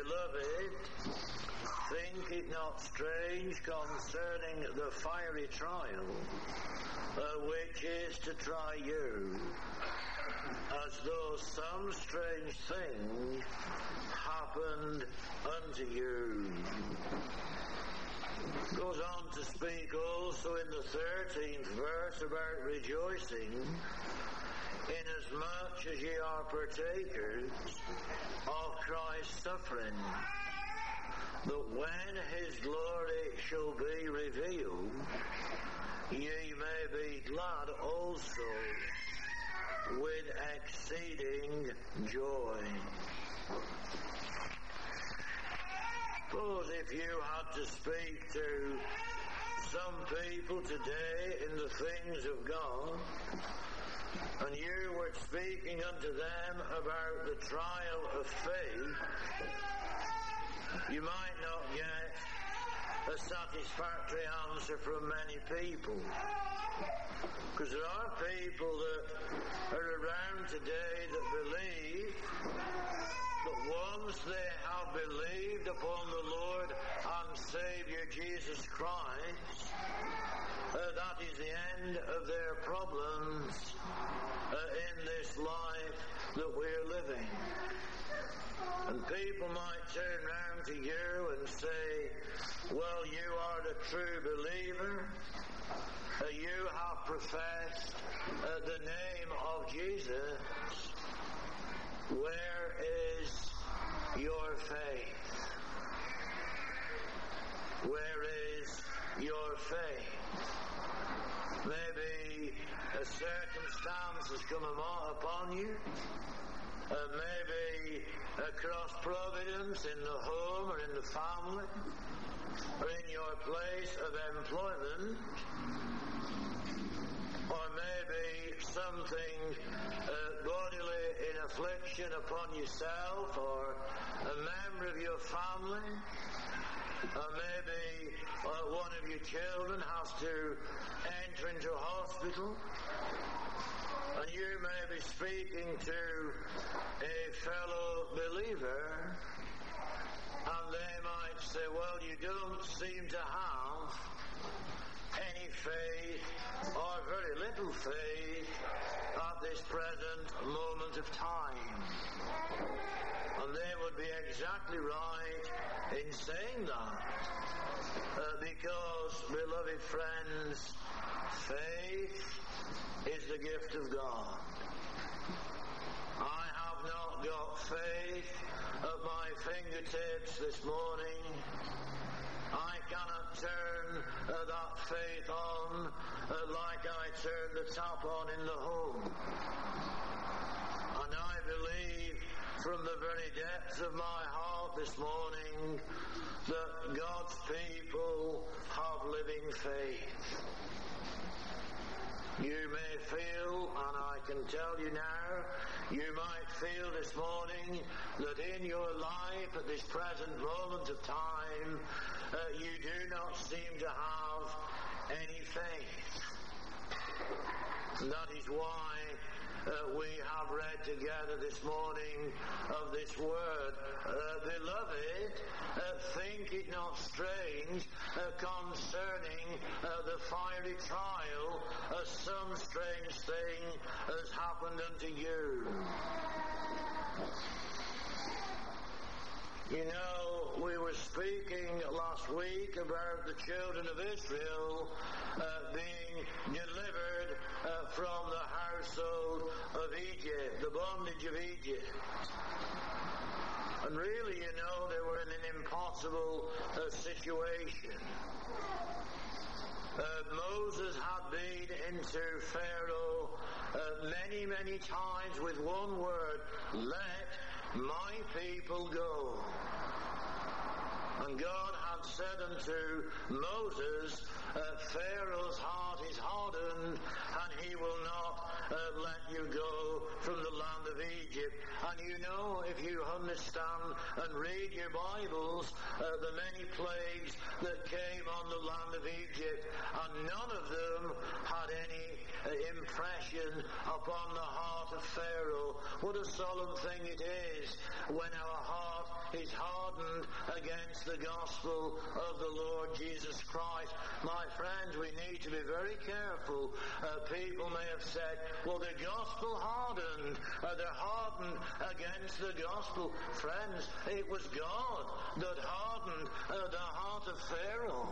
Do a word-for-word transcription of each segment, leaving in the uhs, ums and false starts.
Beloved, think it not strange concerning the fiery trial, uh, which is to try you, as though some strange thing happened unto you. Goes on to speak also in the thirteenth verse about rejoicing, inasmuch as ye are partakers of Christ's suffering, that when his glory shall be revealed, ye may be glad also with exceeding joy. Suppose if you had to speak to some people today in the things of God, and you were speaking unto them about the trial of faith, you might not get a satisfactory answer from many people. Because there are people that are around today that believe that once they have believed upon the Lord and Saviour Jesus Christ, uh, that is the end of their problems uh, in this life that we're living. And people might turn round to you and say, well, you are the true believer. Uh, you have professed uh, the name of Jesus. Where is your faith? Where is your faith? Maybe a circumstance has come upon you. Uh, maybe a cross providence in the home or in the family or in your place of employment, or maybe something uh, bodily in affliction upon yourself or a member of your family, or maybe uh, one of your children has to enter into a hospital, and you may be speaking to a fellow believer, and they might say, well, you don't seem to have any faith or very little faith at this present moment of time. And they would be exactly right in saying that. Uh, because, beloved friends, faith is the gift of God. I have not got faith at my fingertips this morning. I cannot turn uh, that faith on uh, like I turn the tap on in the home. And I believe from the very depths of my heart this morning that God's people have living faith. You may feel, and I can tell you now, you might feel this morning that in your life at this present moment of time, uh, you do not seem to have any faith. And that is why uh, we have read together this morning of this word. Uh, beloved, uh, think it not strange uh, concerning uh, the fiery trial, as some strange thing has happened unto you. You know, we were speaking last week about the children of Israel uh, being delivered uh, from the household of Egypt, the bondage of Egypt. And really, you know, they were in an impossible uh, situation. Uh, Moses had been into Pharaoh uh, many, many times with one word, let my people go. And God had said unto Moses, uh, Pharaoh's heart is hardened, and he will not uh, let you go from the land of Egypt. And you know, if you understand and read your Bibles, uh, the many plagues that came on the land of Egypt, and none of them had any uh, impression upon the heart of Pharaoh. What a solemn thing it is when our heart is hardened against the gospel of the Lord Jesus Christ. My friends, we need to be very careful. Uh, people may have said, well, the gospel hardened. Uh, they're hardened against the gospel. Friends, it was God that hardened uh, the heart of Pharaoh.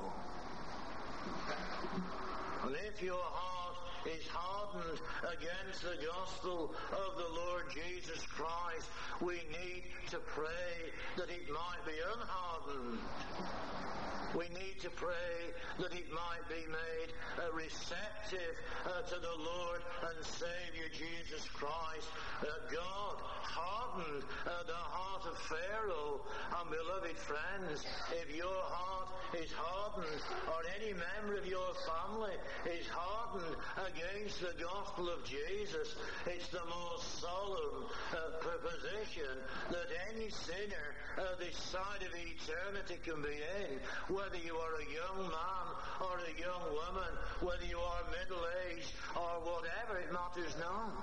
And if your heart is hardened against the gospel of the Lord Jesus Christ, we need to pray that it might be unhardened. We need to pray that it might be made uh, receptive uh, to the Lord and Savior Jesus Christ. Uh, God hardened uh, the heart of Pharaoh. And beloved friends, if your heart is hardened, or any member of your family is hardened against the gospel of Jesus, it's the most solemn uh, proposition that any sinner uh, this side of eternity can be in. Whether you are a young man or a young woman, whether you are middle-aged or whatever, it matters not.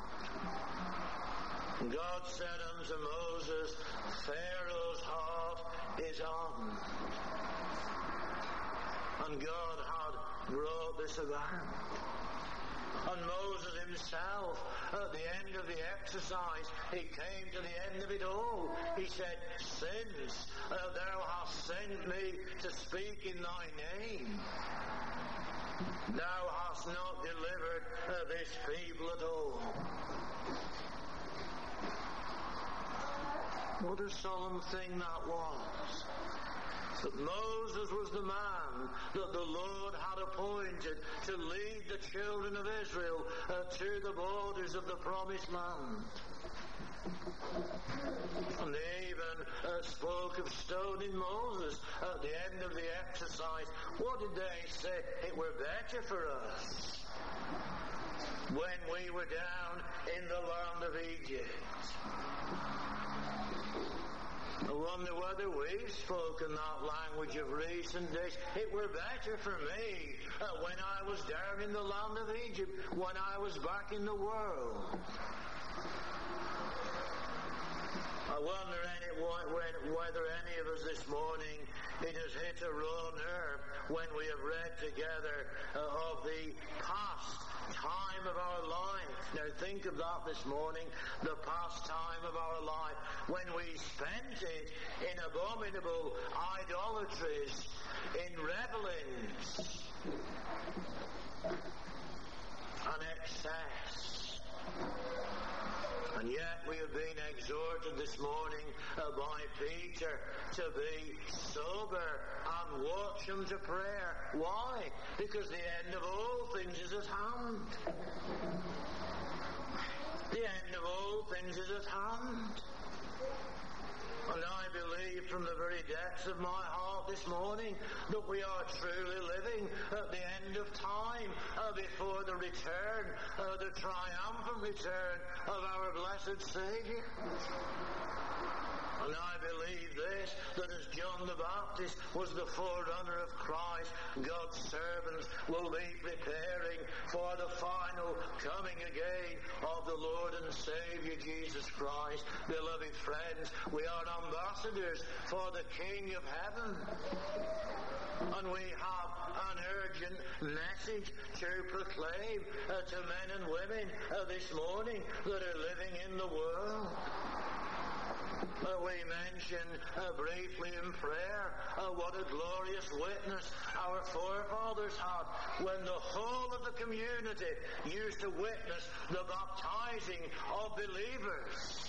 God said unto Moses, Pharaoh's heart is hardened. And God had brought this about. And Moses himself, at the end of the exercise, he came to the end of it all. He said, since uh, thou hast sent me to speak in thy name, thou hast not delivered uh, this people at all. What a solemn thing that was. That Moses was the man that the Lord had appointed to lead the children of Israel uh, to the borders of the promised land. And they even uh, spoke of stoning Moses at the end of the exercise. What did they say? It were better for us when we were down in the land of Egypt. I wonder whether we've spoken that language of recent days. It were better for me uh, when I was down in the land of Egypt, when I was back in the world. I wonder any, when, whether any of us this morning, it has hit a raw nerve when we have read together uh, of the past time of our life. Now think of that this morning, the past time of our life, when we spent it in abominable idolatries, in revelings, and excess. And yet we have been exhorted this morning uh, by Peter to be sober and watch unto prayer. Why? Because the end of all things is at hand. The end of all things is at hand. And I believe from the very depths of my heart this morning that we are truly living at the end of time uh, before the return, uh, the triumphant return of our blessed Saviour. And I believe this, that as John the Baptist was the forerunner of Christ, God's servants will be preparing for the final coming again of the Lord and Saviour Jesus Christ. Beloved friends, we are ambassadors for the King of Heaven. And we have an urgent message to proclaim uh, to men and women uh, this morning that are living in the world. Uh, we mentioned uh, briefly in prayer uh, what a glorious witness our forefathers had when the whole of the community used to witness the baptizing of believers.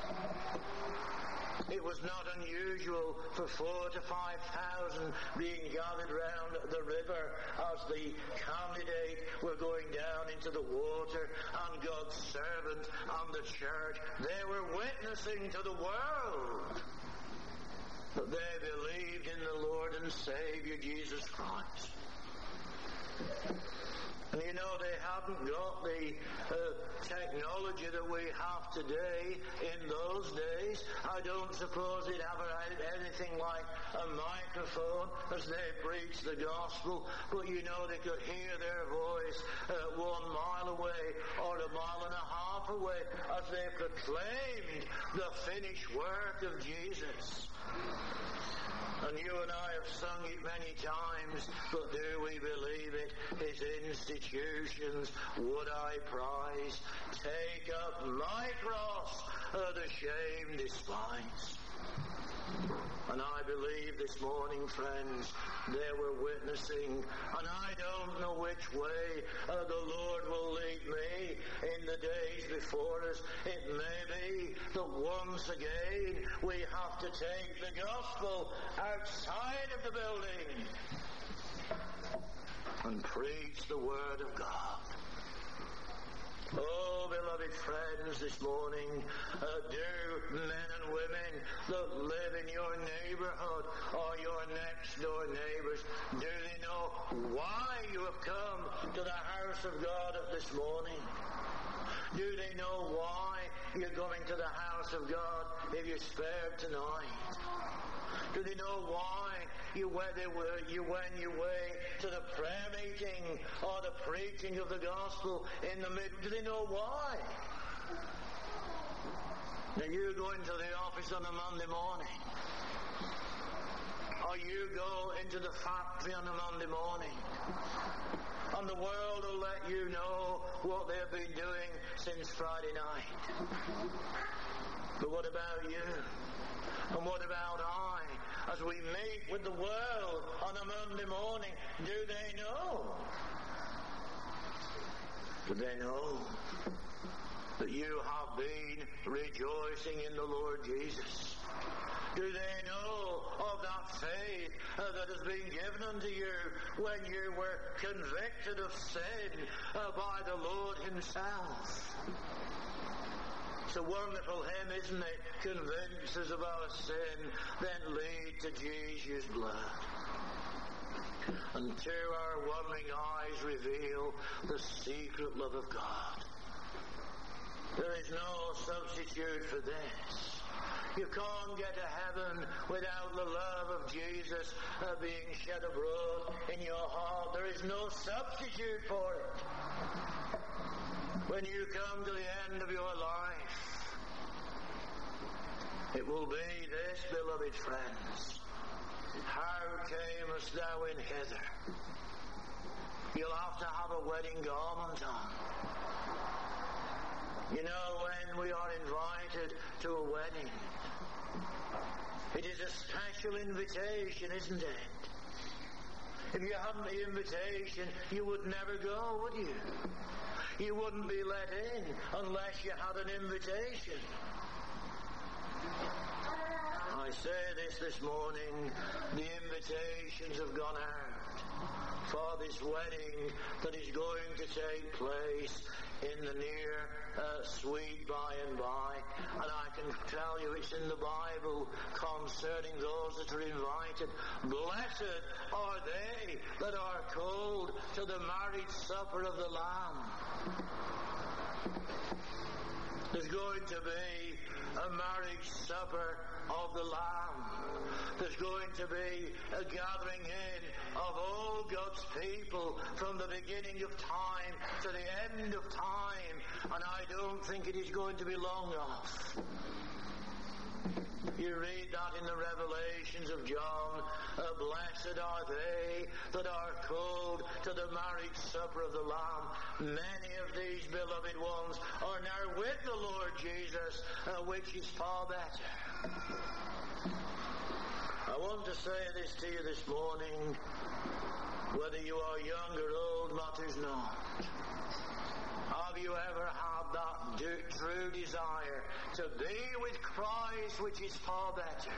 It was not unusual for four to five thousand being gathered round the river as the candidate were going down into the water, and God's servant and the church, they were witnessing to the world that they believed in the Lord and Saviour Jesus Christ. And you know, they hadn't got the uh, technology that we have today in those days. I don't suppose they'd ever had anything like a microphone as they preached the gospel, but you know, they could hear their voice uh, one mile away or a mile and a half away as they proclaimed the finished work of Jesus. and I have sung it many times, but do we believe it? His institutions would I prize. Take up my cross, uh, the shame despise. And I believe this morning, friends, they were witnessing, and I don't know which way uh, the Lord will lead me in the days before us. It may be that once again we have to take the gospel outside of the building and preach the word of God. Oh, beloved friends, this morning, uh, do men and women that live in your neighborhood or your next door neighbors, do they know why you have come to the house of God this morning? Do they know why you're going to the house of God if you're spared tonight? Do they know why you went, you went your way to the prayer meeting or the preaching of the gospel in the mid? Do they know why? Now you go into the office on a Monday morning, or you go into the factory on a Monday morning, and the world will let you know what they've been doing since Friday night. But what about you? And what about I? As we meet with the world on a Monday morning, do they know? Do they know that you have been rejoicing in the Lord Jesus? Do they know of that faith uh, that has been given unto you when you were convicted of sin uh, by the Lord himself? It's a wonderful hymn, isn't it? Convince us of our sin, then lead to Jesus' blood. And to our wondering eyes reveal the secret love of God. There is no substitute for this. You can't get to heaven without the love of Jesus uh, being shed abroad in your heart. There is no substitute for it. When you come to the end of your life, it will be this, beloved friends. How camest thou in hither? You'll have to have a wedding garment on. You know, when we are invited to a wedding, it is a special invitation, isn't it? If you hadn't the invitation, you would never go, would you? You wouldn't be let in unless you had an invitation. I say this this morning, the invitations have gone out for this wedding that is going to take place in the near uh, sweet by and by. And I can tell you it's in the Bible concerning those that are invited. Blessed are they that are called to the marriage supper of the Lamb. There's going to be a marriage supper of the Lamb. There's going to be a gathering in of all God's people from the beginning of time to the end of time, and I don't think it is going to be long off. You read that in the Revelations of John. Uh, blessed are they that are called to the marriage supper of the Lamb. Many of these beloved ones are now with the Lord Jesus, uh, which is far better. I want to say this to you this morning. Whether you are young or old matters not. Have you ever had that do- true desire to be with Christ, which is far better?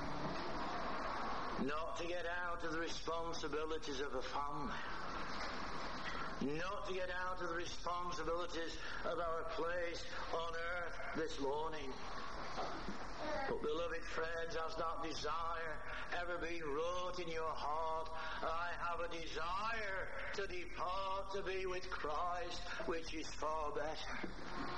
Not to get out of the responsibilities of a family. Not to get out of the responsibilities of our place on earth this morning. But beloved friends, has that desire ever been wrought in your heart? I have a desire to depart to be with Christ, which is far better.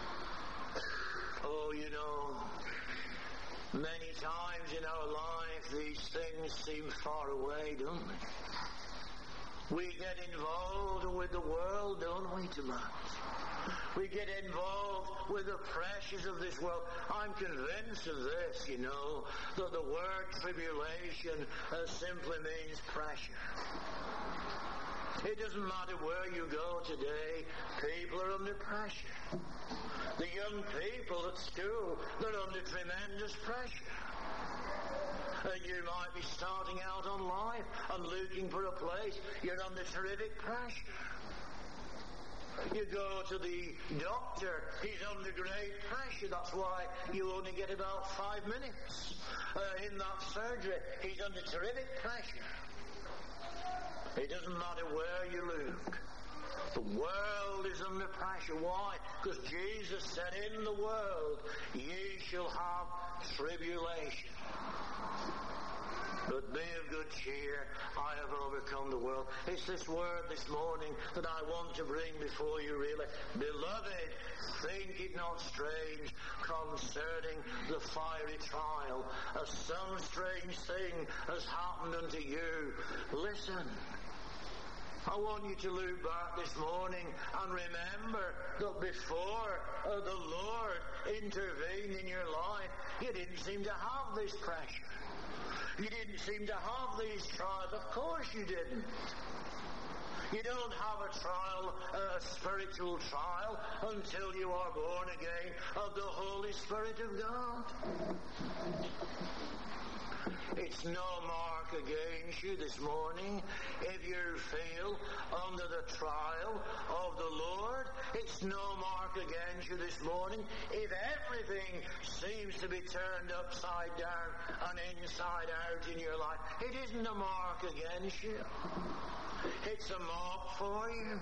Oh, you know, many times in our life these things seem far away, don't they? We get involved with the world, don't we, too much? We get involved with the pressures of this world. I'm convinced of this, you know, that the word tribulation uh, simply means pressure. It doesn't matter where you go today, people are under pressure. The young people at school, they're under tremendous pressure. Uh, you might be starting out on life and looking for a place. You're under terrific pressure. You go to the doctor, he's under great pressure. That's why you only get about five minutes uh, in that surgery. He's under terrific pressure. It doesn't matter where you look. The world is under pressure. Why? Because Jesus said, in the world ye shall have tribulation. But be of good cheer, I have overcome the world. It's this word this morning that I want to bring before you really. Beloved, think it not strange concerning the fiery trial, as some strange thing has happened unto you. Listen. I want you to look back this morning and remember that before uh, the Lord intervened in your life, you didn't seem to have this pressure. You didn't seem to have these trials. Of course you didn't. You don't have a trial, a spiritual trial, until you are born again of the Holy Spirit of God. It's no mark against you this morning if you feel under the trial of the Lord. It's no mark against you this morning if everything seems to be turned upside down and inside out in your life. It isn't a mark against you. It's a mark for you.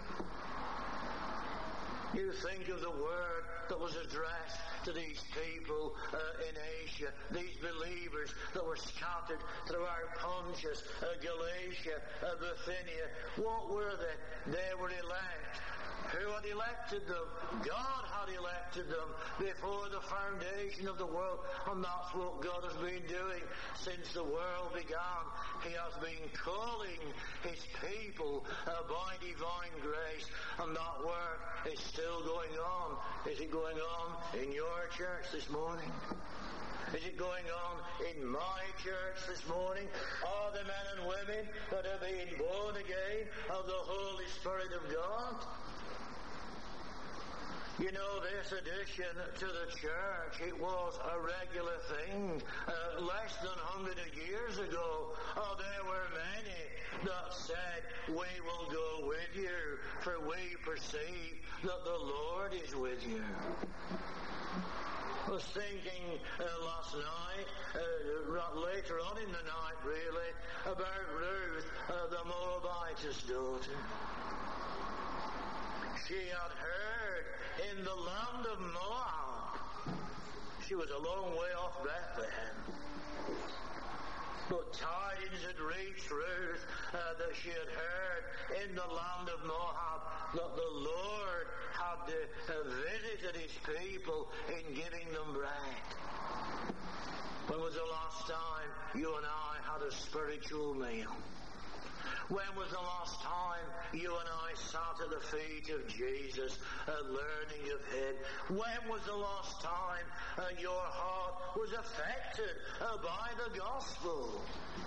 You think of the word that was addressed to these people uh, in Asia, these believers that were scattered throughout Pontus, uh, Galatia, uh, Bithynia. What were they? They were elect. Who had elected them? God had elected them before the foundation of the world. And that's what God has been doing since the world began. He has been calling His people uh, by divine grace. And that work is still going on. Is it going on in your church this morning? Is it going on in my church this morning? Are the men and women that are being born again of the Holy Spirit of God? You know, this addition to the church, it was a regular thing. Uh, less than a hundred years ago, oh, there were many that said, we will go with you, for we perceive that the Lord is with you. I was thinking uh, last night, uh, later on in the night really, about Ruth, uh, the Moabitess daughter. She had heard in the land of Moab. She was a long way off Bethlehem. But tidings had reached Ruth uh, that she had heard in the land of Moab that the Lord had uh, visited His people in giving them bread. When was the last time you and I had a spiritual meal? When was the last time you and I sat at the feet of Jesus, uh, learning of Him? When was the last time uh, your heart was affected uh, by the gospel?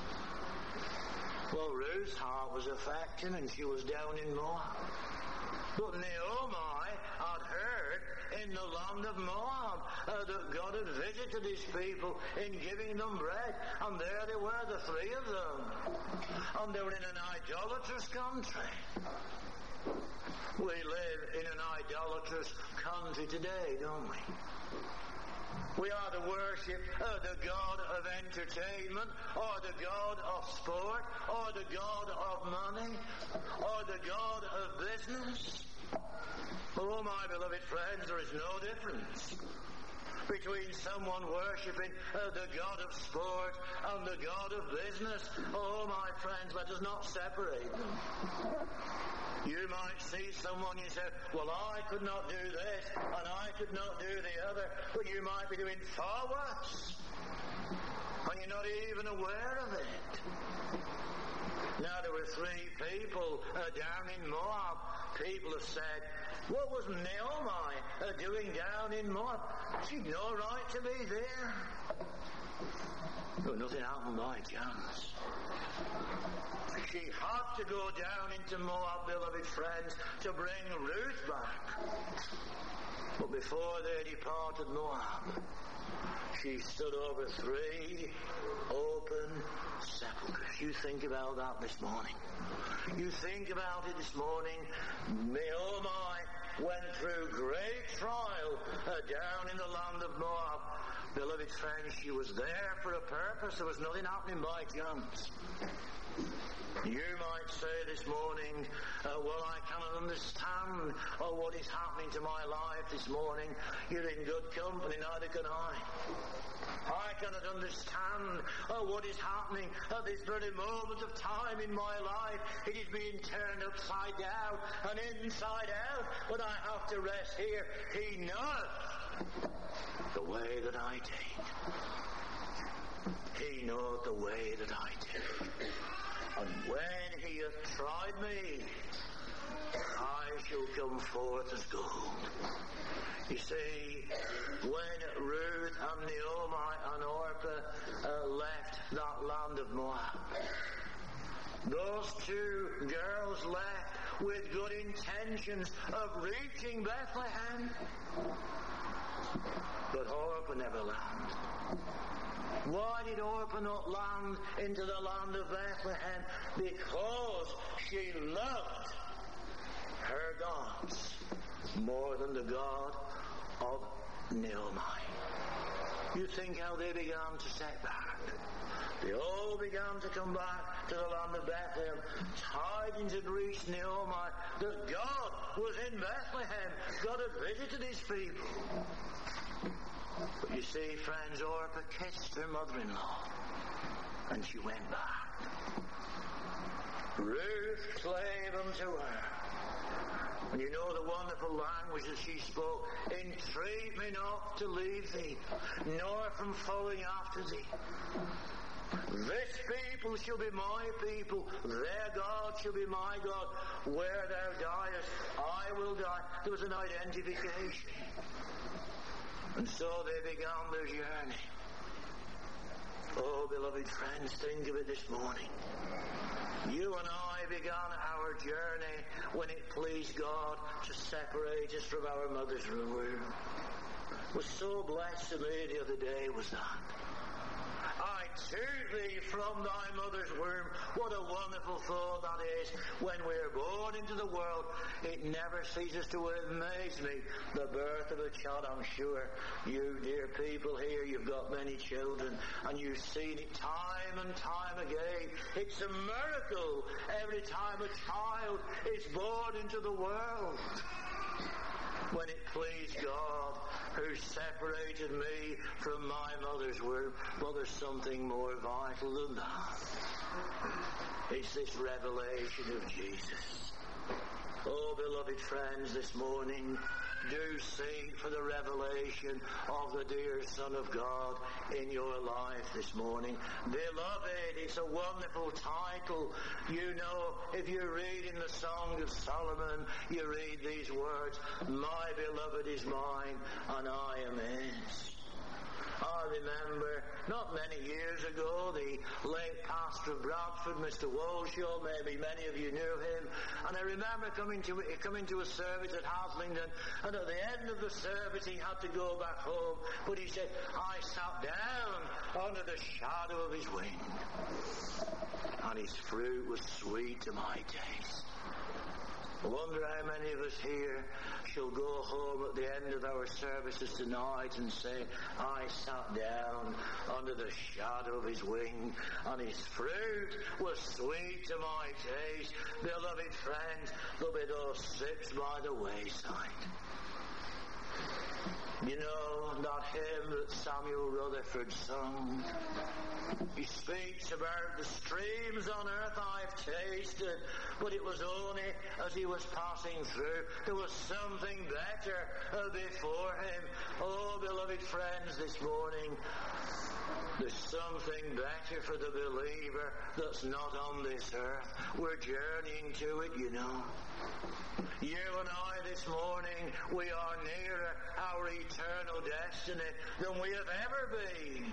Well, Ruth's heart was affected and she was down in Moab. But Naomi had heard in the land of Moab uh, that God had visited His people in giving them bread. And there they were, the three of them. And they were in an idolatrous country. We live in an idolatrous country today, don't we? We either worship uh, the God of entertainment, or the God of sport, or the God of money, or the God of business. Oh, my beloved friends, there is no difference between someone worshipping uh, the God of sport and the God of business. Oh, my friends, let us not separate them. You might see someone, you say, well, I could not do this, and I could not do the other, but you might be doing far worse, and you're not even aware of it. Now, there were three people uh, down in Moab. People have said, What was Naomi uh, doing down in Moab? She'd no right to be there. But nothing happened by chance. She had to go down into Moab, beloved friends, to bring Ruth back. But before they departed Moab, she stood over three open sepulchres. You think about that this morning. You think about it this morning. Naomi went through great trial uh, down in the land of Moab. Beloved friends, she was there for a purpose. There was nothing happening by chance. You might say this morning, uh, well, I cannot understand uh, what is happening to my life this morning. You're in good company, neither can I. I cannot understand uh, what is happening at this very moment of time in my life. It is being turned upside down and inside out, but I have to rest here. He knoweth the way that I take. He knoweth the way that I take. And when he hath tried me, I shall come forth as gold. You see, when Ruth and Naomi and Orpah uh, left that land of Moab, those two girls left with good intentions of reaching Bethlehem. But Orpah never landed. Why did Orpah not land into the land of Bethlehem? Because she loved her gods more than the God of Naomi. You think how they began to set back. They all began to come back to the land of Bethlehem. Tidings had reached Naomi that God was in Bethlehem. God had visited his people. But you see, friends, Orpah kissed her mother-in-law, and she went back. Ruth clave unto her. And you know the wonderful language that she spoke. Entreat me not to leave thee, nor from following after thee. This people shall be my people, their God shall be my God. Where thou diest, I will die. There was an identification. And so they began their journey. Oh, beloved friends, think of it this morning. You and I began our journey when it pleased God to separate us from our mother's womb. Was so blessed to me the other day was that. I took thee from thy mother's womb. What a wonderful thought that is. When we're born into the world, it never ceases to amaze me, the birth of a child. I'm sure you, dear people here, you've got many children, and you've seen it time and time again. It's a miracle every time a child is born into the world. When it pleased God, who separated me from my mother's womb, well, there's something more vital than that. It's this revelation of Jesus. Oh, beloved friends, this morning, do seek for the revelation of the dear Son of God in your life this morning. Beloved, it's a wonderful title. You know, if you read in the Song of Solomon, you read these words, my beloved is mine, and I am his. I remember not many years ago, the late pastor of Bradford, Mister Walshaw, maybe many of you knew him, and I remember coming to coming to a service at Haslington, and at the end of the service he had to go back home, but he said, I sat down under the shadow of his wing, and his fruit was sweet to my taste. I wonder how many of us here shall go home at the end of our services tonight and say, I sat down under the shadow of his wing, and his fruit was sweet to my taste. Beloved friends, there'll be those sips by the wayside. You know that hymn that Samuel Rutherford sung? He speaks about the streams on earth I've tasted, but it was only as he was passing through. There was something better before him. Oh, beloved friends, this morning, There's something better for the believer that's not on this earth. We're journeying to it, you know. You and I this morning, we are nearer our eternal destiny than we have ever been.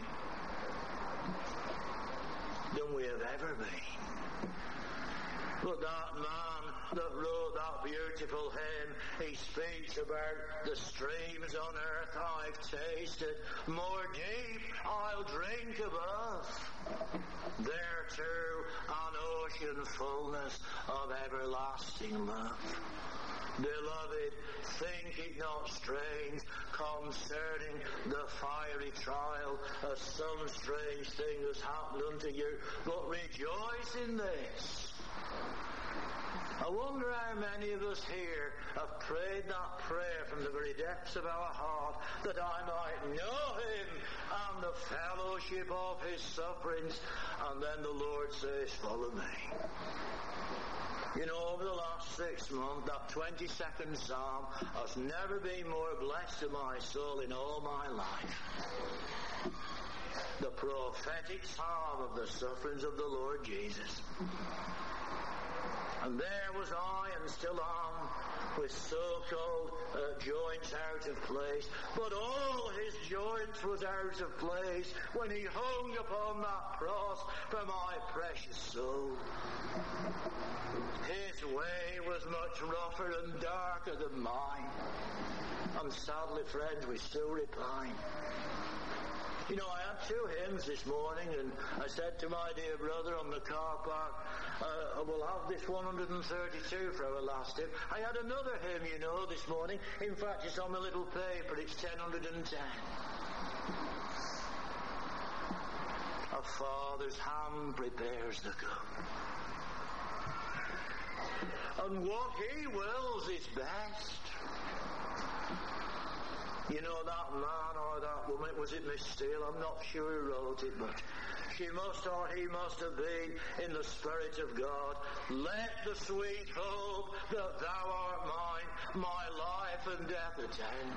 Than we have ever been. But that man that wrote that beautiful hymn, he speaks about the streams on earth I've tasted, more deep I'll drink above. There too an ocean fullness of everlasting love. Beloved, think it not strange concerning the fiery trial as some strange thing has happened unto you, but rejoice in this. I wonder how many of us here have prayed that prayer from the very depths of our heart, that I might know him and the fellowship of his sufferings, and then the Lord says, follow me. You know, over the last six months, that twenty-second Psalm has never been more blessed to my soul in all my life. The prophetic psalm of the sufferings of the Lord Jesus. And there was I, and still am, with so-called uh, joints out of place. But all his joints was out of place when he hung upon that cross for my precious soul. His way was much rougher and darker than mine. And sadly, friends, we still repine. You know, I had two hymns this morning, and I said to my dear brother on the car park, uh, we'll have this one hundred thirty-two for our last hymn. I had another hymn, you know, this morning. In fact, it's on the little paper. It's ten ten. A father's hand prepares the cup, and what he wills is best. You know, that man or that woman, was it Miss Steele? I'm not sure who wrote it, but she must or he must have been in the Spirit of God. Let the sweet hope that thou art mine, my life and death attend.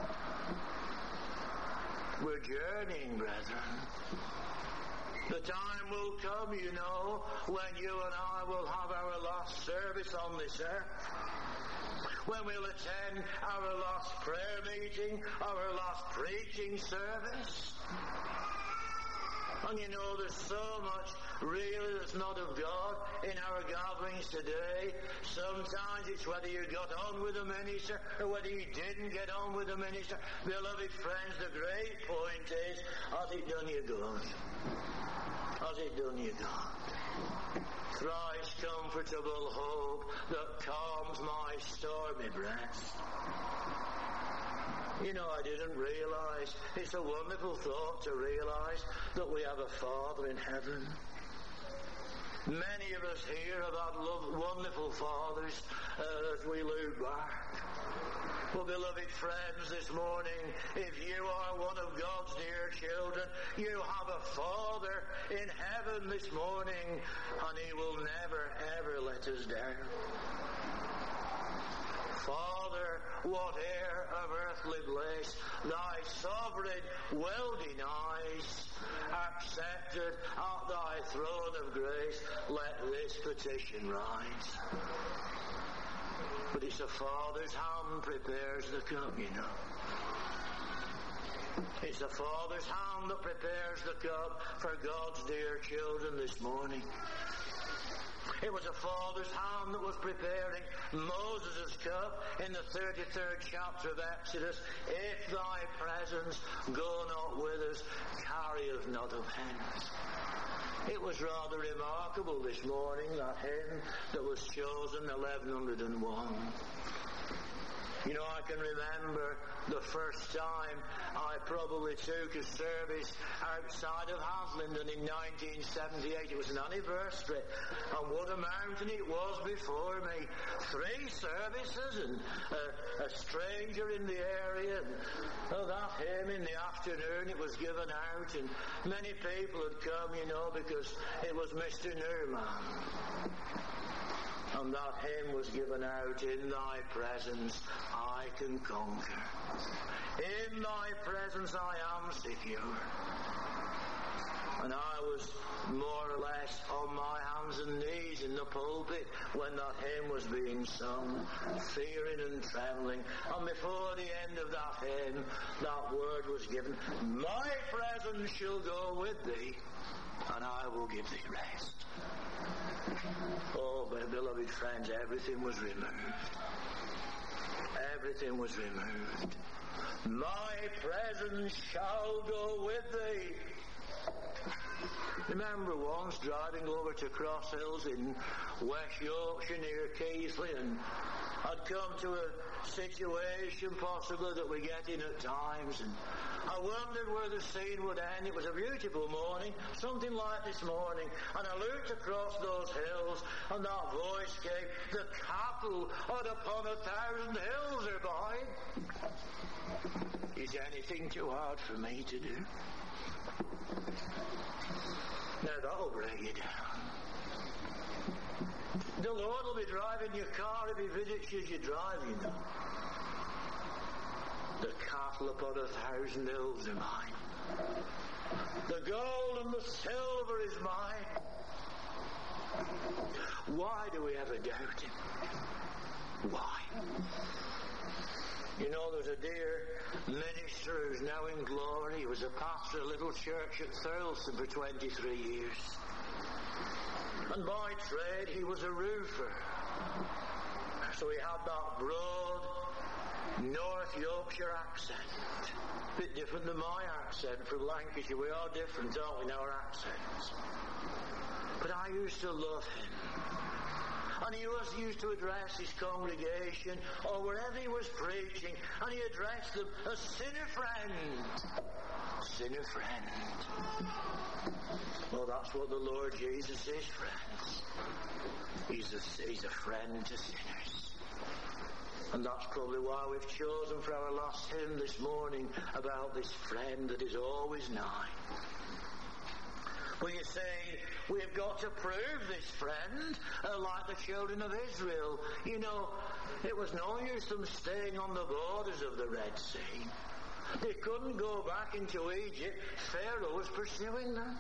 We're journeying, brethren. The time will come, you know, when you and I will have our last service on this earth. When we'll attend our last prayer meeting, our last preaching service. And you know, there's so much really that's not of God in our gatherings today. Sometimes it's whether you got on with the minister or whether you didn't get on with the minister. Beloved friends, the great point is, has it done you good? Has it done you good? Thrice comfortable hope that calms my stormy breast. You know, I didn't realize, it's a wonderful thought to realize that we have a Father in heaven. Many of us here have had love, wonderful fathers uh, as we look back. Well, beloved friends, this morning, if you are one of God's dear children, you have a Father in heaven this morning, and he will never, ever let us down. Father, whate'er of earthly bliss thy sovereign will denies, accepted at thy throne of grace, let this petition rise. But it's a Father's hand prepares the cup, you know. It's a Father's hand that prepares the cup for God's dear children this morning. It was a Father's hand that was preparing Moses' cup in the thirty-third chapter of Exodus. If thy presence go not with us, carry us not of hence. It was rather remarkable this morning, that hymn that was chosen, eleven oh one. You know, I can remember the first time I probably took a service outside of Haslingden in nineteen seventy-eight. It was an anniversary, and what a mountain it was before me. Three services and a, a stranger in the area. And, oh, that hymn in the afternoon, it was given out, and many people had come, you know, because it was Mister Newman. And that hymn was given out, in thy presence I can conquer. In thy presence I am secure. And I was more or less on my hands and knees in the pulpit when that hymn was being sung, fearing and trembling. And before the end of that hymn, that word was given, my presence shall go with thee, and I will give thee rest. Oh, but beloved friends, everything was removed. Everything was removed. My presence shall go with thee. Remember once driving over to Cross Hills in West Yorkshire near Keighley, and I'd come to a situation possibly that we get in at times, and I wondered where the scene would end. It was a beautiful morning, something like this morning, and I looked across those hills, and that voice came, the cattle are upon a thousand hills are by. Is anything too hard for me to do? Now that'll break you down. The Lord will be driving your car if He visits you as you drive, you know. The cattle upon a thousand hills are mine. The gold and the silver is mine. Why do we ever doubt Him? Why? You know, there's a dear minister who's now in glory. He was a pastor of a little church at Thurleston for twenty-three years. And by trade, he was a roofer. So he had that broad North Yorkshire accent. A bit different than my accent from Lancashire. We are different, aren't we, in our accents? But I used to love him. And he was used to address his congregation or wherever he was preaching, and he addressed them as sinner friend. Sinner friend. Well, that's what the Lord Jesus is, friends. He's a, he's a friend to sinners. And that's probably why we've chosen for our last hymn this morning about this friend that is always nigh. Well, you see, we've got to prove this friend, uh, like the children of Israel. You know, it was no use them staying on the borders of the Red Sea. They couldn't go back into Egypt. Pharaoh was pursuing them.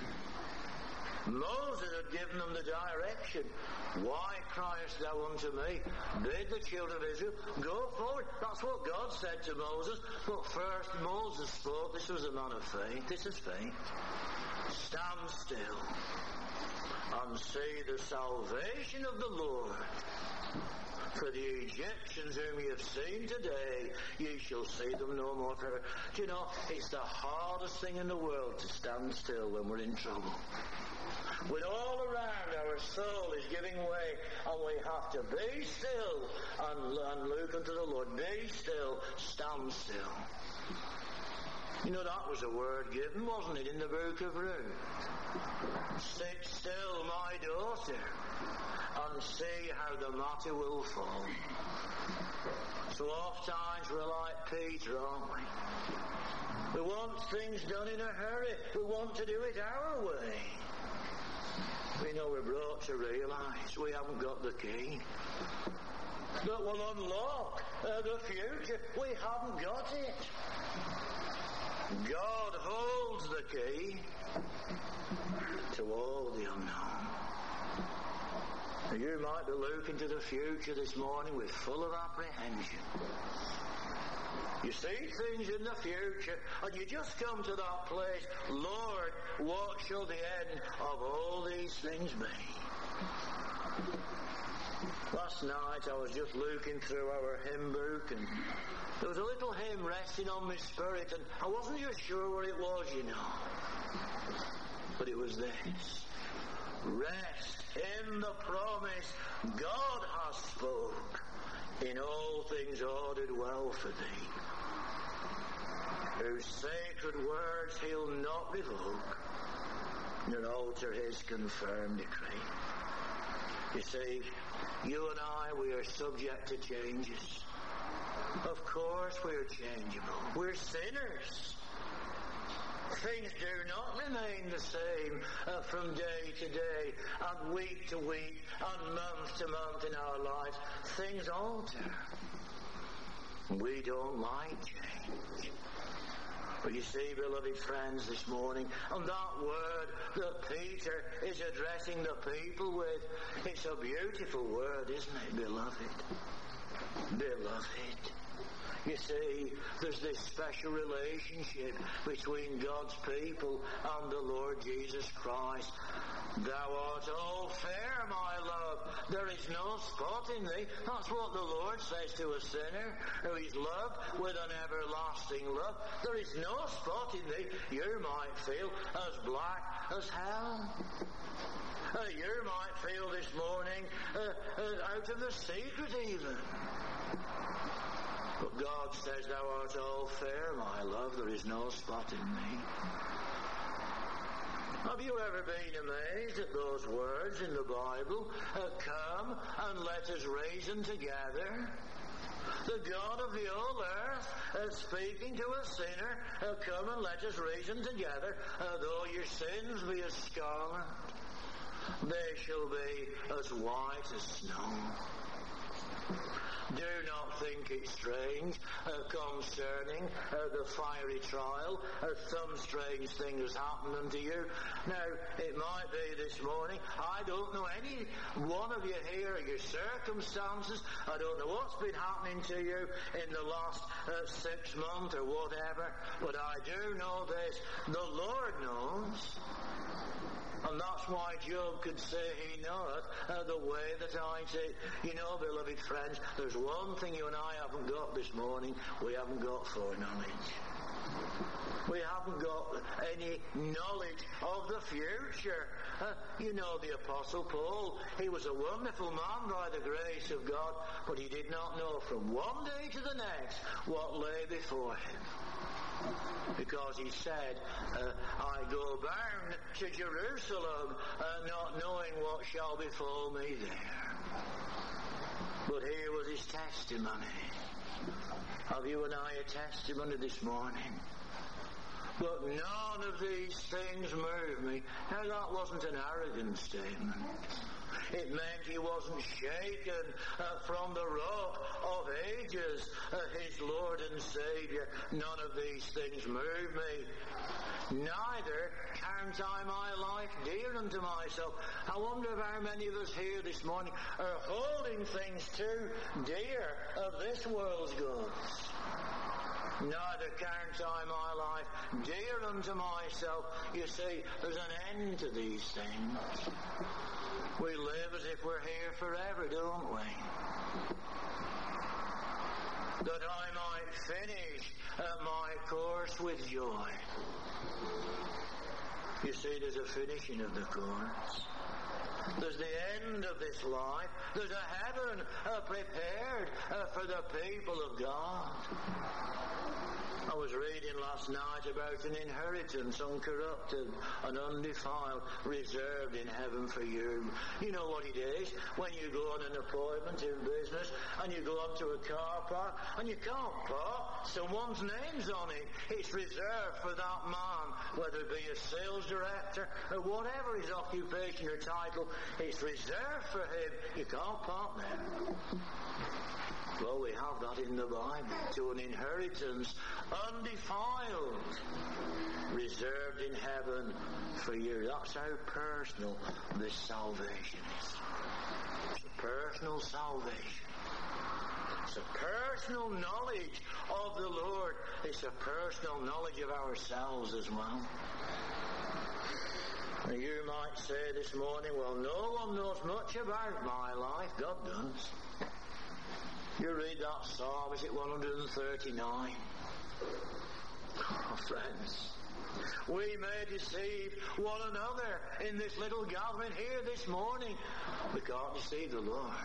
Moses had given them the direction. Why criest thou unto me? Bid the children of Israel go forward. That's what God said to Moses. But first Moses spoke. This was a man of faith. This is faith. Stand still and see the salvation of the Lord. For the Egyptians whom ye have seen today, ye shall see them no more forever. Do you know, it's the hardest thing in the world to stand still when we're in trouble. When all around our soul is giving way, and we have to be still and, and look unto the Lord. Be still, stand still. You know, that was a word given, wasn't it, in the book of Ruth? Sit still, my daughter, and see how the matter will fall. So oft times we're like Peter, aren't we? We want things done in a hurry. We want to do it our way. We know we're brought to realise we haven't got the key that will unlock uh, the future. We haven't got it. God holds the key to all the unknown. You might be looking to the future this morning with full of apprehension. You see things in the future and you just come to that place, Lord, what shall the end of all these things be? Last night I was just looking through our hymn book, and there was a little hymn resting on my spirit, and I wasn't just sure where it was, you know. But it was this. Rest in the promise God has spoke, in all things ordered well for thee, whose sacred words he'll not revoke, nor alter his confirmed decree. You see, you and I, we are subject to changes. Of course we are changeable. We're sinners. Things do not remain the same uh, from day to day and week to week and month to month in our lives. Things alter. We don't like change. But you see, beloved friends, this morning, and that word that Peter is addressing the people with, it's a beautiful word, isn't it, beloved? Beloved. You see, there's this special relationship between God's people and the Lord Jesus Christ. Thou art all fair, my love. There is no spot in thee. That's what the Lord says to a sinner who is loved with an everlasting love. There is no spot in thee. You might feel as black as hell. Uh, you might feel this morning uh, uh, out of the secret even. But God says, thou art all fair, my love. There is no spot in thee. Have you ever been amazed at those words in the Bible? Uh, come and let us reason together. The God of the whole earth uh, speaking to a sinner, uh, come and let us reason together. Uh, though your sins be as scarlet, they shall be as white as snow. Do not think it strange uh, concerning uh, the fiery trial. Uh, some strange thing has happened unto you. Now, it might be this morning. I don't know any one of you here, your circumstances. I don't know what's been happening to you in the last uh, six months or whatever. But I do know this. The Lord knows. And that's why Job could say he knoweth uh, the way that I take. You know, beloved friends, there's one thing you and I haven't got this morning. We haven't got foreknowledge. We haven't got any knowledge of the future. Uh, you know the Apostle Paul, he was a wonderful man by the grace of God, but he did not know from one day to the next what lay before him. Because he said, uh, I go bound to Jerusalem, uh, not knowing what shall befall me there. But here was his testimony. Have you and I a testimony this morning? But none of these things move me. Now that wasn't an arrogant statement. It meant he wasn't shaken uh, from the rock of ages, uh, his Lord and Saviour. None of these things move me. Neither count I my life dear unto myself. I wonder how many of us here this morning are holding things too dear of this world's goods. Neither count I my life dear unto myself. You see, there's an end to these things. We live as if we're here forever, don't we? That I might finish uh, my course with joy. You see, there's a finishing of the course. There's the end of this life. There's a heaven uh, prepared uh, for the people of God. I was reading last night about an inheritance uncorrupted and undefiled, reserved in heaven for you. You know what it is when you go on an appointment in business and you go onto a car park and you can't park. Someone's name's on it. It's reserved for that man, whether it be a sales director or whatever his occupation or title. It's reserved for him. You can't park there. Well, we have that in the Bible, to an inheritance undefiled, reserved in heaven for you. That's how personal this salvation is. It's a personal salvation. It's a personal knowledge of the Lord. It's a personal knowledge of ourselves as well. And you might say this morning, well, no one knows much about my life. God does. You read that psalm, is it one hundred thirty-nine? Oh, friends, we may deceive one another in this little gathering here this morning. We can't deceive the Lord.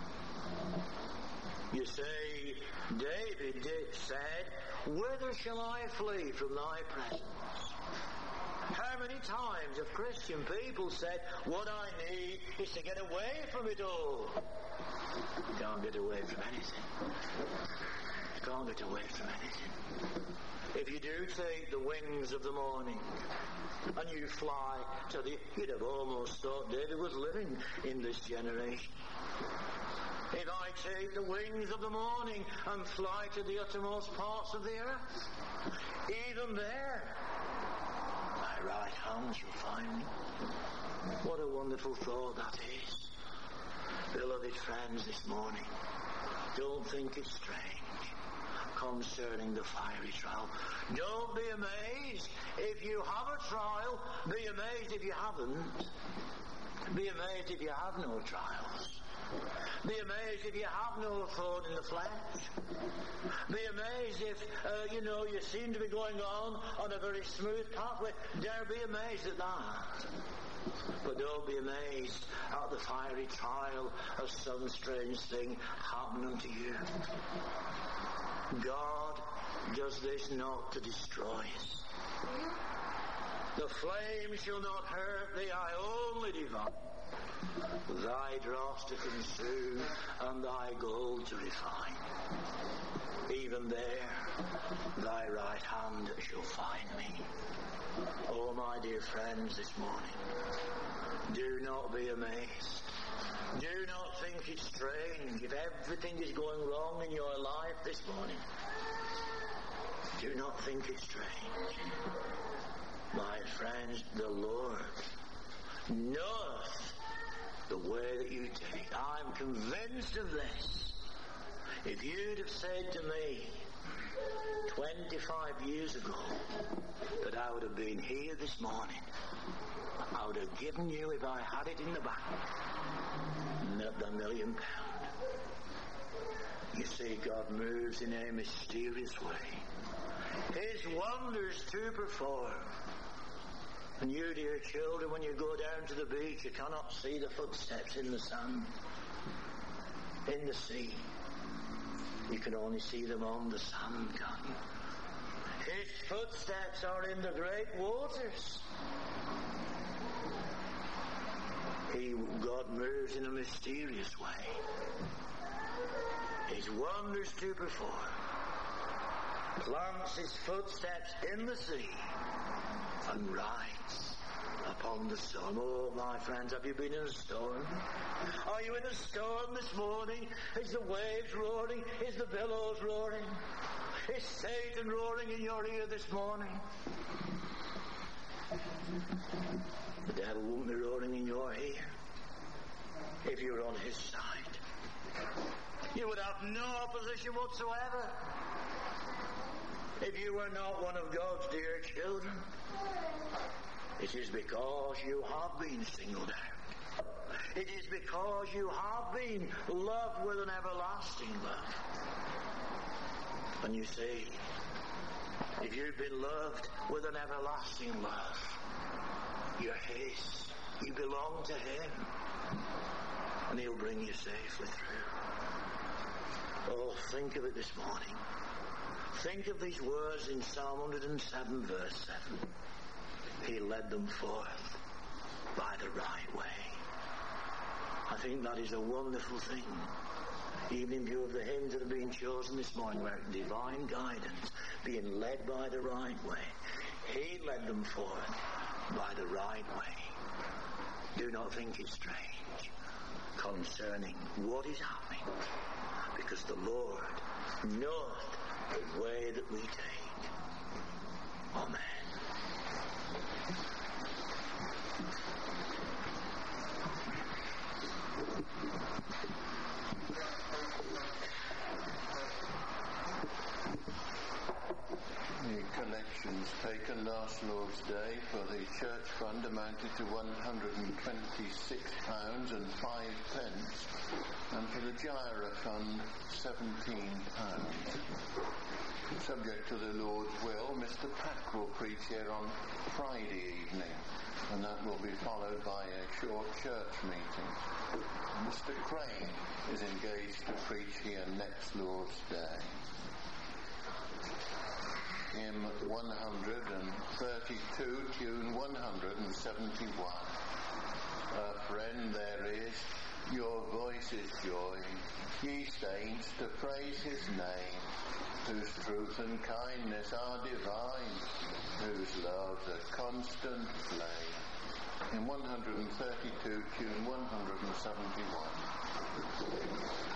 You see, David said, whither shall I flee from thy presence? How many times have Christian people said, what I need is to get away from it all? You can't get away from anything. You can't get away from anything. If you do take the wings of the morning and you fly to the... You'd have almost thought David was living in this generation. If I take the wings of the morning and fly to the uttermost parts of the earth, even there my right hand shall find me. What a wonderful thought that is. Beloved friends, this morning, don't think it's strange concerning the fiery trial. Don't be amazed if you have a trial. Be amazed if you haven't. Be amazed if you have no trials. Be amazed if you have no thorn in the flesh. Be amazed if, uh, you know, you seem to be going on on a very smooth pathway. Dare be amazed at that. But don't be amazed at the fiery trial of some strange thing happening to you. God does this not to destroy us. The flame shall not hurt thee, I only devour. Thy dross to consume, and thy gold to refine. Even there, thy right hand shall find me. Oh, my dear friends, this morning, do not be amazed. Do not think it's strange if everything is going wrong in your life this morning. Do not think it's strange. My friends, the Lord knoweth the way that you take. I'm convinced of this. If you'd have said to me twenty-five years ago that I would have been here this morning, I would have given you, if I had it in the bank, the million pound. You see, God moves in a mysterious way. His wonders to perform. And you, dear children, when you go down to the beach, you cannot see the footsteps in the sand, in the sea. You can only see them on the sand, can't you? His footsteps are in the great waters. He, God moves in a mysterious way. His wonders to perform. Plants his footsteps in the sea and rides upon the storm. Oh, my friends, have you been in a storm? Are you in a storm this morning? Is the waves roaring? Is the billows roaring? Is Satan roaring in your ear this morning? The devil won't be roaring in your ear if you're on his side. You would have no opposition whatsoever if you were not one of God's dear children. It is because you have been singled out. It is because you have been loved with an everlasting love. And you see, if you've been loved with an everlasting love, you're his. You belong to him. And he'll bring you safely through. Oh, think of it this morning. Think of these words in Psalm one oh seven, verse seven. He led them forth by the right way. I think that is a wonderful thing. Even in view of the hymns that have been chosen this morning, where divine guidance, being led by the right way. He led them forth by the right way. Do not think it's strange concerning what is happening, because the Lord knoweth the way that we take. Amen. The collections taken last Lord's Day for the church fund amounted to one hundred twenty-six pounds and five pence, and for the Gyra fund, seventeen pounds. Subject to the Lord's will, Mister Pack will preach here on Friday evening, and that will be followed by a short church meeting. Mister Crane is engaged to preach here next Lord's Day. Hymn one hundred thirty-two, tune one hundred seventy-one. A friend there is, your voice is joy, ye saints, to praise his name, whose truth and kindness are divine, whose love's a constant flame. In one hundred thirty-two, tune one hundred seventy-one.